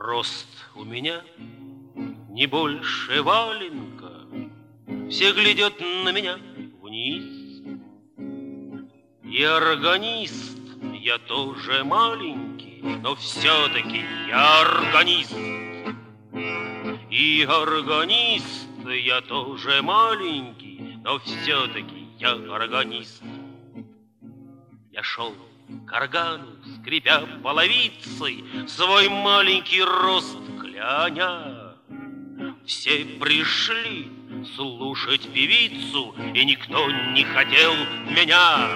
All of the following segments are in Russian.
Рост у меня не больше валенка, все глядят на меня вниз. И органист я тоже маленький, но все-таки я органист. И органист я тоже маленький, но все-таки я органист. Я шел к органу, скрипя половицей, свой маленький рост кляня. Все пришли слушать певицу, и никто не хотел меня.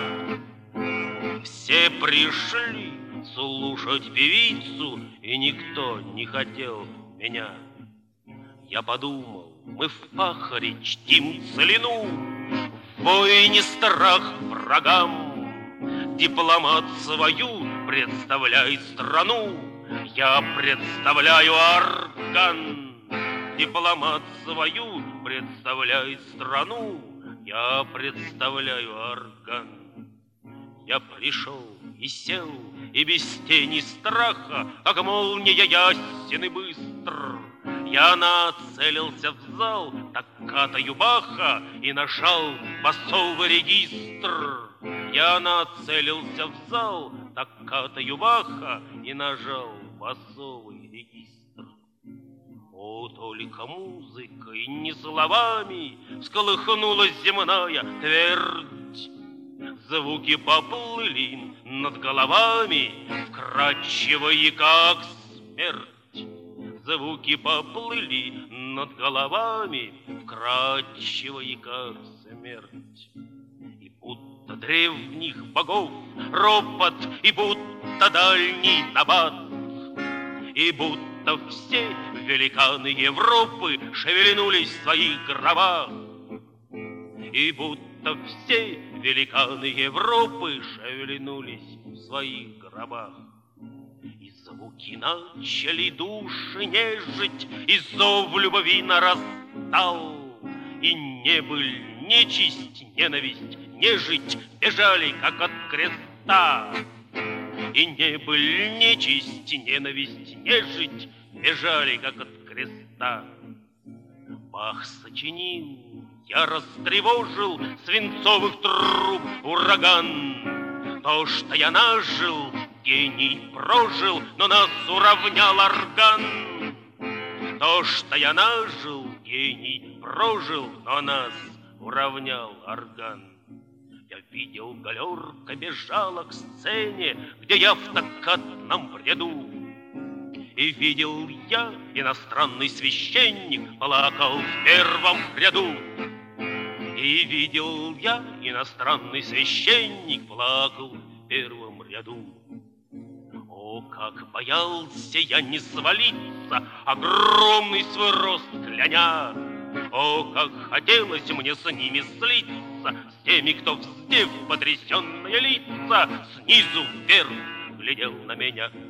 Все пришли слушать певицу, и никто не хотел меня. Я подумал, мы в пахаре чтим целину, в войне страх врагам. Дипломат свою представляет страну, я представляю орган. Дипломат свою представляет страну, я представляю орган. Я пришел и сел, и без тени страха, как молния ясен и быстр. Я нацелился в зал, так катаю Баха, и нажал басовый регистр. Я нацелился в зал, так катаю Баха, и нажал басовый регистр. О, только музыкой, не словами, всколыхнулась земная твердь. Звуки поплыли над головами, вкрадчивые, как смерть. Звуки поплыли над головами, вкрадчивые, как смерть. И будто древних богов ропот, и будто дальний набат, и будто все великаны Европы шевельнулись в своих гробах, и будто все великаны Европы шевельнулись в своих гробах. И звуки начали души нежить, и зов любви нарастал. И небыль, нечисть, ненависть, нежить бежали, как от креста. И небыль, нечисть, ненависть, нежить бежали, как от креста. Бах сочинил, я растревожил свинцовых труб ураган. То, что я нажил, гений прожил, но нас уравнял орган. То, что я нажил, гений прожил, но нас уравнял орган. Я видел, галерка бежала к сцене, где я в токкатном бреду. И видел я, иностранный священник плакал в первом ряду. И видел я, иностранный священник плакал в первом ряду. О, как боялся я не свалиться, огромный свой рост кляня. О, как хотелось мне с ними слиться, с теми, кто, вздев потрясенные лица, снизу вверх глядел на меня.